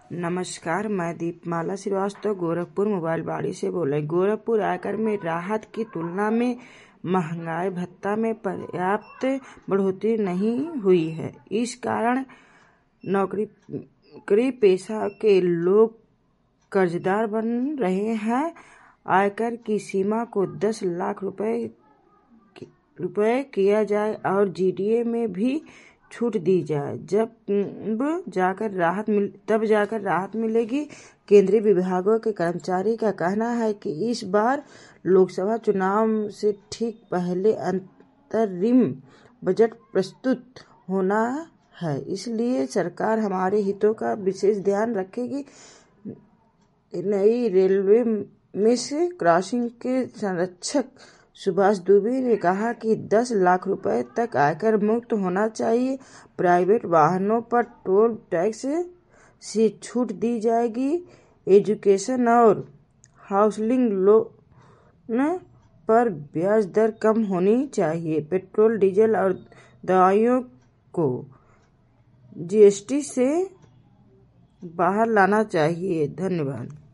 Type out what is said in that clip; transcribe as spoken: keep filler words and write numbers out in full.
नमस्कार, मैं दीपमाला श्रीवास्तव गोरखपुर मोबाइल बाड़ी से बोल रही। गोरखपुर आयकर में राहत की तुलना में महंगाई भत्ता में पर्याप्त बढ़ोतरी नहीं हुई है। इस कारण नौकरी पेशा के लोग कर्जदार बन रहे हैं। आयकर की सीमा को दस लाख रुपए रुपए किया जाए और जीडीए में भी छूट दी जाए, जब जाकर राहत मिल तब जाकर राहत मिलेगी। केंद्रीय विभागों के कर्मचारी का कहना है कि इस बार लोकसभा चुनाव से ठीक पहले अंतरिम बजट प्रस्तुत होना है, इसलिए सरकार हमारे हितों का विशेष ध्यान रखेगी। नई रेलवे मिस क्रॉसिंग के संरक्षक सुभाष दुबे ने कहा कि दस लाख रुपए तक आयकर मुक्त होना चाहिए। प्राइवेट वाहनों पर टोल टैक्स से छूट दी जाएगी। एजुकेशन और हाउसिंग लोन पर ब्याज दर कम होनी चाहिए। पेट्रोल, डीजल और दवाइयों को जीएसटी से बाहर लाना चाहिए। धन्यवाद।